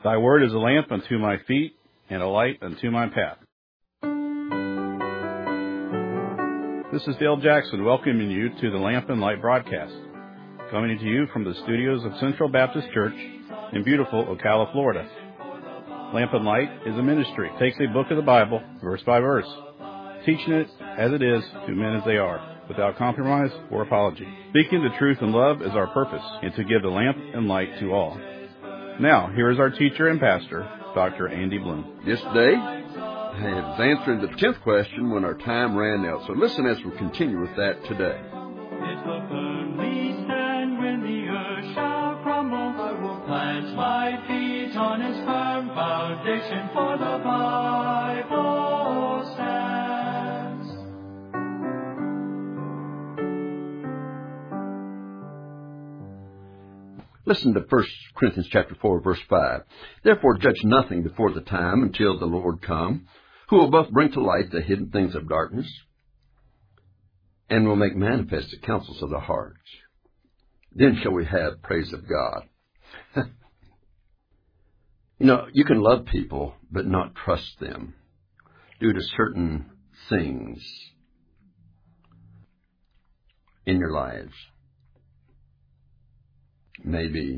Thy word is a lamp unto my feet and a light unto my path. This is Dale Jackson welcoming you to the Lamp and Light broadcast, coming to you from the studios of Central Baptist Church in beautiful Ocala, Florida. Lamp and Light is a ministry. It takes a book of the Bible, verse by verse, teaching it as it is to men as they are, without compromise or apology. Speaking the truth in love is our purpose, and to give the lamp and light to all. Now, here is our teacher and pastor, Dr. Andy Bloom. Yesterday, I was answering the 10th question when our time ran out. So listen as we continue with that today. It will firmly stand when the earth shall crumble. I will plant my feet on its firm foundation, for the Bible stands. Listen to 1 Corinthians chapter 4, verse 5. Therefore judge nothing before the time until the Lord come, who will both bring to light the hidden things of darkness and will make manifest the counsels of the hearts. Then shall we have praise of God. You can love people but not trust them due to certain things in your lives. Maybe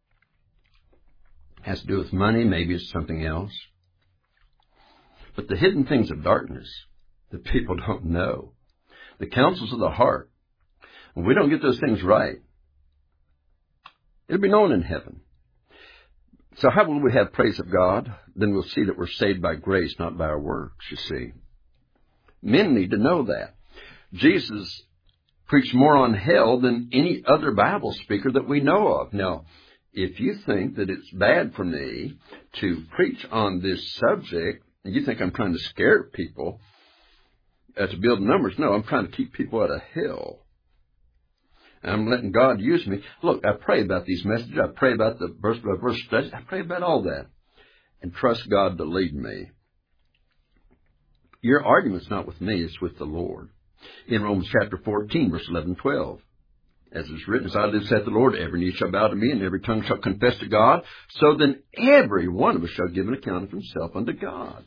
it has to do with money, maybe it's something else. But the hidden things of darkness that people don't know, the counsels of the heart, when we don't get those things right, it'll be known in heaven. So how will we have praise of God? Then we'll see that we're saved by grace, not by our works, you see. Men need to know that. Jesus preached more on hell than any other Bible speaker that we know of. Now, if you think that it's bad for me to preach on this subject, and you think I'm trying to scare people to build numbers, no, I'm trying to keep people out of hell. I'm letting God use me. Look, I pray about these messages. I pray about the verse-by-verse studies. I pray about all that and trust God to lead me. Your argument's not with me, it's with the Lord. In Romans chapter 14, verse 11 and 12, as it's written, as I live, saith the Lord, every knee shall bow to me, and every tongue shall confess to God. So then every one of us shall give an account of himself unto God.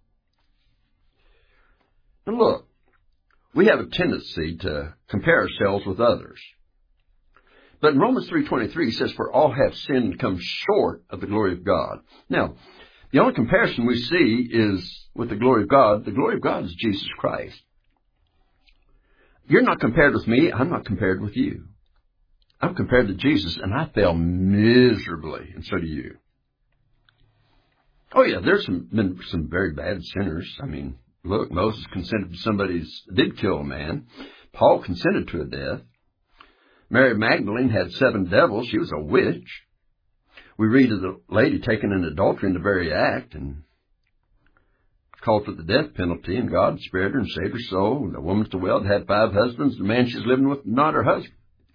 And look, we have a tendency to compare ourselves with others. But in Romans 3:23, he says, for all have sinned and come short of the glory of God. Now, the only comparison we see is with the glory of God. The glory of God is Jesus Christ. You're not compared with me. I'm not compared with you. I'm compared to Jesus, and I fell miserably, and so do you. Oh, yeah, there's been some very bad sinners. I mean, look, Moses consented to did kill a man. Paul consented to a death. Mary Magdalene had 7 devils. She was a witch. We read of the lady taken in adultery in the very act and called for the death penalty, and God spared her and saved her soul. The woman at the well had 5 husbands. The man she's living with, not her husband.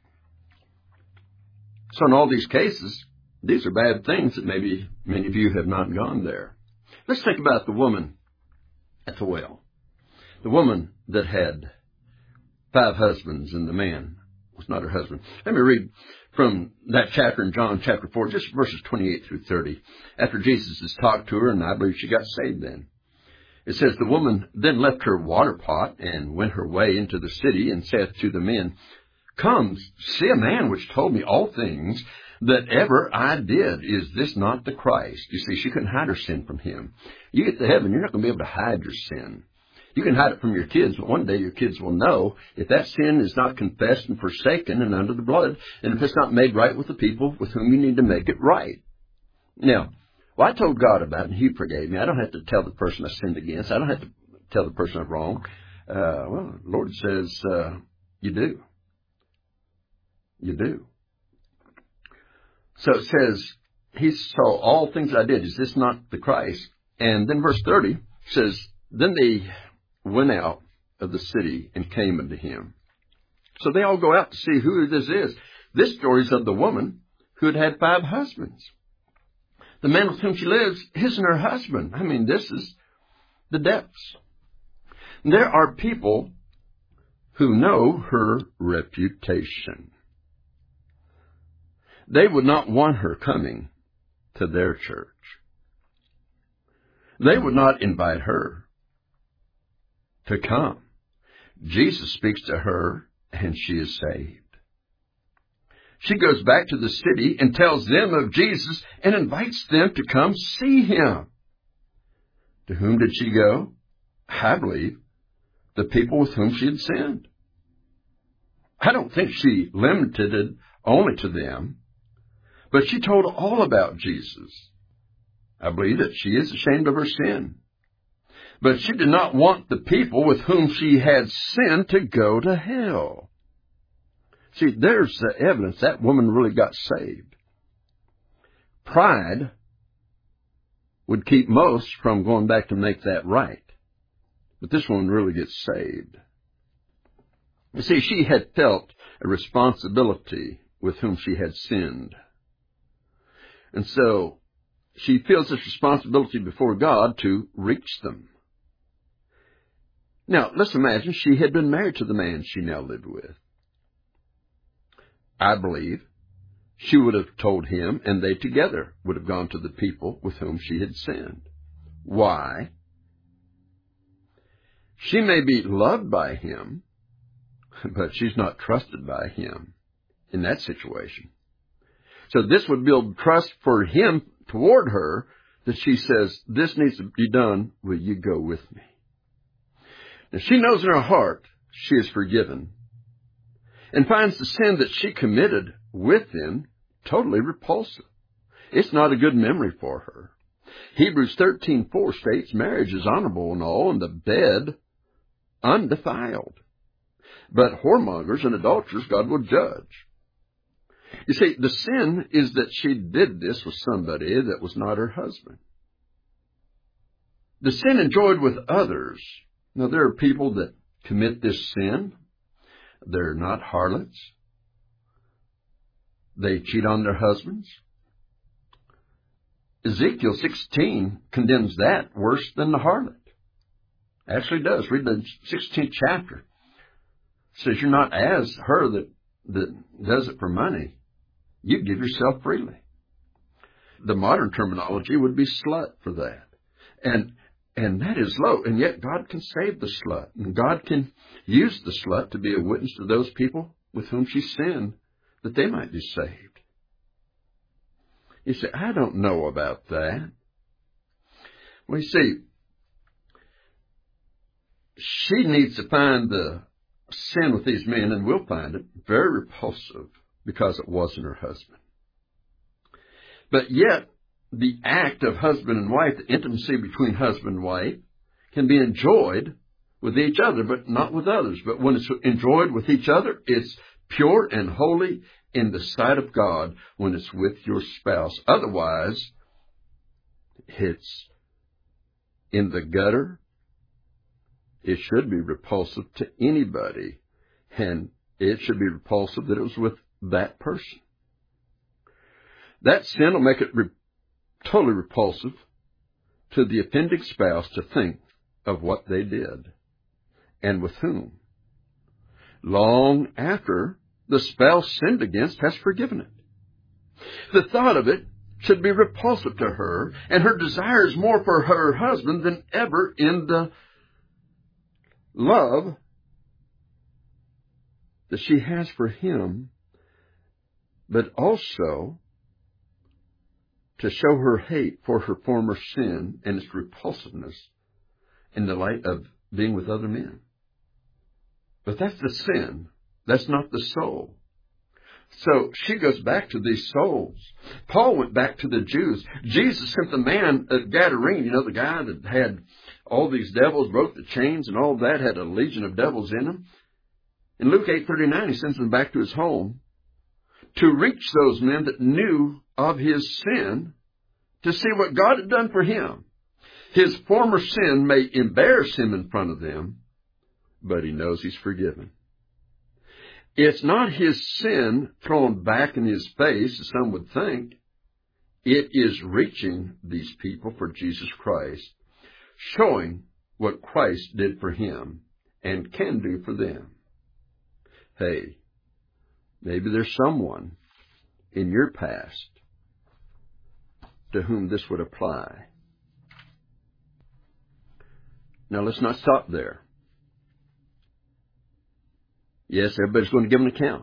So in all these cases, these are bad things that maybe many of you have not gone there. Let's think about the woman at the well. The woman that had 5 husbands and the man was not her husband. Let me read from that chapter in John chapter 4, just verses 28 through 30. After Jesus has talked to her, and I believe she got saved then. It says, the woman then left her water pot and went her way into the city and saith to the men, come, see a man which told me all things that ever I did. Is this not the Christ? You see, she couldn't hide her sin from him. You get to heaven, you're not going to be able to hide your sin. You can hide it from your kids, but one day your kids will know if that sin is not confessed and forsaken and under the blood, and if it's not made right with the people with whom you need to make it right. Now, I told God about it, and he forgave me. I don't have to tell the person I sinned against. I don't have to tell the person I'm wrong. The Lord says, you do. You do. So it says, he saw all things I did. Is this not the Christ? And then verse 30 says, then they went out of the city and came unto him. So they all go out to see who this is. This story is of the woman who had had 5 husbands. The man with whom she lives isn't her husband. I mean, this is the depths. There are people who know her reputation. They would not want her coming to their church. They would not invite her to come. Jesus speaks to her, and she is saved. She goes back to the city and tells them of Jesus and invites them to come see him. To whom did she go? I believe the people with whom she had sinned. I don't think she limited it only to them, but she told all about Jesus. I believe that she is ashamed of her sin. But she did not want the people with whom she had sinned to go to hell. See, there's the evidence that woman really got saved. Pride would keep most from going back to make that right. But this woman really gets saved. You see, she had felt a responsibility with whom she had sinned. And so she feels this responsibility before God to reach them. Now, let's imagine she had been married to the man she now lived with. I believe she would have told him, and they together would have gone to the people with whom she had sinned. Why? She may be loved by him, but she's not trusted by him in that situation. So this would build trust for him toward her, that she says, this needs to be done. Will you go with me? Now, she knows in her heart she is forgiven and finds the sin that she committed with him totally repulsive. It's not a good memory for her. Hebrews 13:4 states, marriage is honorable and all, and the bed undefiled. But whoremongers and adulterers God will judge. You see, the sin is that she did this with somebody that was not her husband. The sin enjoyed with others. Now, there are people that commit this sin. They're not harlots. They cheat on their husbands. Ezekiel 16 condemns that worse than the harlot. Actually does. Read the 16th chapter. It says you're not as her that does it for money. You give yourself freely. The modern terminology would be slut for that. And that is low. And yet God can save the slut. And God can use the slut to be a witness to those people with whom she sinned, that they might be saved. You say, I don't know about that. Well, you see, she needs to find the sin with these men, and will find it very repulsive because it wasn't her husband. But yet, the act of husband and wife, the intimacy between husband and wife, can be enjoyed with each other, but not with others. But when it's enjoyed with each other, it's pure and holy in the sight of God when it's with your spouse. Otherwise, it's in the gutter. It should be repulsive to anybody, and it should be repulsive that it was with that person. That sin will make it totally repulsive to the offending spouse to think of what they did and with whom, long after the spouse sinned against has forgiven it. The thought of it should be repulsive to her, and her desire is more for her husband than ever in the love that she has for him, but also to show her hate for her former sin and its repulsiveness in the light of being with other men. But that's the sin. That's not the soul. So she goes back to these souls. Paul went back to the Jews. Jesus sent the man at Gadarene, the guy that had all these devils, broke the chains and all that, had a legion of devils in him. In Luke 8:39, he sends him back to his home to reach those men that knew of his sin, to see what God had done for him. His former sin may embarrass him in front of them, but he knows he's forgiven. It's not his sin thrown back in his face, as some would think. It is reaching these people for Jesus Christ, showing what Christ did for him and can do for them. Hey, maybe there's someone in your past to whom this would apply. Now, let's not stop there. Yes, everybody's going to give an account.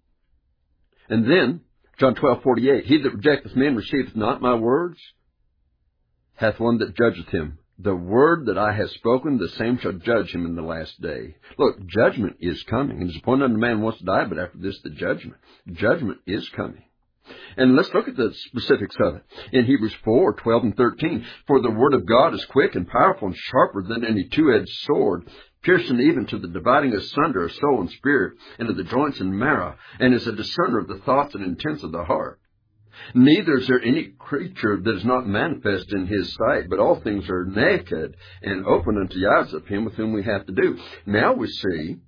And then, John 12:48, he that rejecteth me and receiveth not my words hath one that judgeth him. The word that I have spoken, the same shall judge him in the last day. Look, judgment is coming. It is appointed unto man once to die, but after this the judgment. Judgment is coming. And let's look at the specifics of it. In Hebrews 4:12 and 13, for the word of God is quick and powerful and sharper than any two-edged sword, piercing even to the dividing asunder of soul and spirit, and of the joints and marrow, and is a discerner of the thoughts and intents of the heart. Neither is there any creature that is not manifest in his sight, but all things are naked and open unto the eyes of him with whom we have to do. Now we see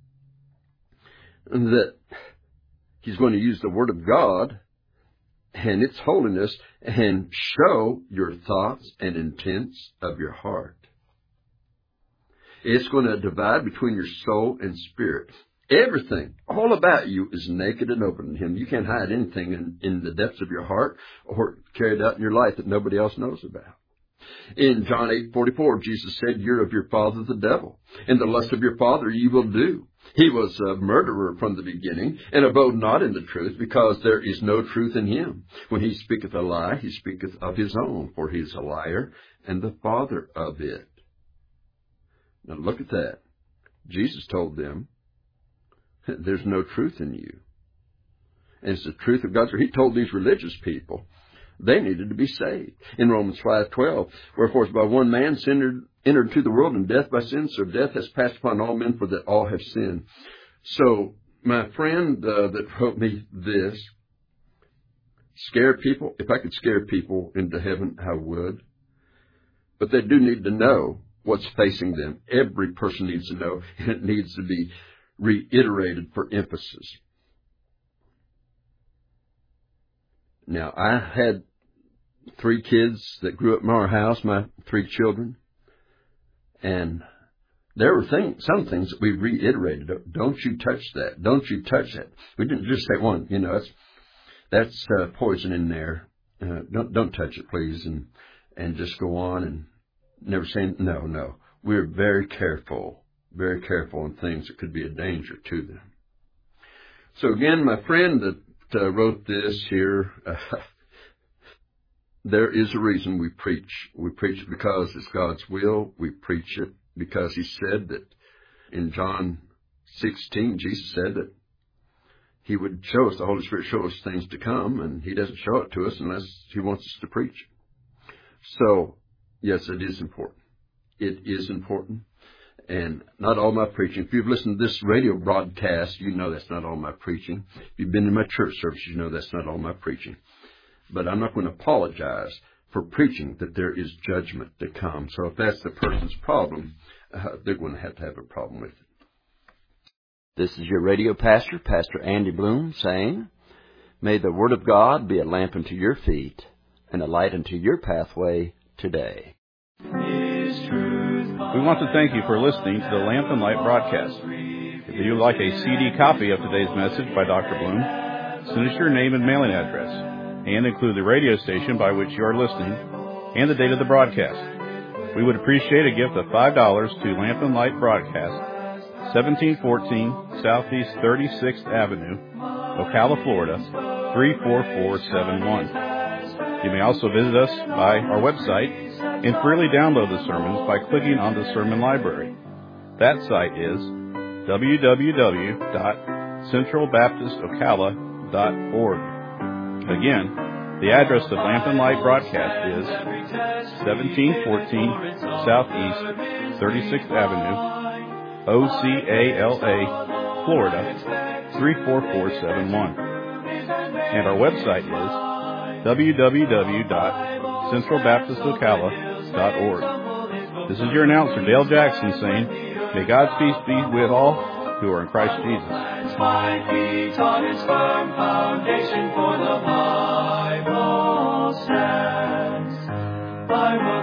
that he's going to use the word of God and its holiness and show your thoughts and intents of your heart. It's going to divide between your soul and spirit. Everything, all about you, is naked and open to him. You can't hide anything in the depths of your heart or carry it out in your life that nobody else knows about. In John 8:44, Jesus said, you're of your father the devil, and the lust of your father ye will do. He was a murderer from the beginning, and abode not in the truth, because there is no truth in him. When he speaketh a lie, he speaketh of his own, for he is a liar and the father of it. Now look at that. Jesus told them, there's no truth in you. And it's the truth of God's word. He told these religious people they needed to be saved. In Romans 5:12, wherefore by one man sin entered into the world, and death by sin, so death has passed upon all men, for that all have sinned. So, my friend that wrote me this, scare people. If I could scare people into heaven, I would. But they do need to know what's facing them. Every person needs to know, and it needs to be reiterated for emphasis. Now, I had 3 kids that grew up in our house, my 3 children, and there were some things that we reiterated. Don't you touch that. Don't you touch that. We didn't just say one, that's poison in there. Don't touch it, please, and just go on and never say no. We're very careful on things that could be a danger to them. So again, my friend that wrote this here, there is a reason we preach. We preach it because it's God's will. We preach it because he said that in John 16, Jesus said that he would show us, the Holy Spirit show us things to come, and he doesn't show it to us unless he wants us to preach it. So, yes, it is important. It is important. And not all my preaching. If you've listened to this radio broadcast, you know that's not all my preaching. If you've been in my church service, you know that's not all my preaching. But I'm not going to apologize for preaching that there is judgment to come. So if that's the person's problem, they're going to have a problem with it. This is your radio pastor, Pastor Andy Bloom, saying, may the Word of God be a lamp unto your feet and a light unto your pathway today. We want to thank you for listening to the Lamp and Light broadcast. If you would like a CD copy of today's message by Dr. Bloom, send us your name and mailing address, and include the radio station by which you are listening and the date of the broadcast. We would appreciate a gift of $5 to Lamp and Light Broadcast, 1714 Southeast 36th Avenue, Ocala, Florida, 34471. You may also visit us by our website and freely download the sermons by clicking on the sermon library. That site is www.centralbaptistocala.org. Again, the address of Lamp and Light Broadcast is 1714 Southeast 36th Avenue, Ocala, Florida, 34471. And our website is www.centralbaptistocala.org. This is your announcer, Dale Jackson, saying, may God's peace be with all who are in Christ Jesus. My feet on its firm foundation, for the Bible stands.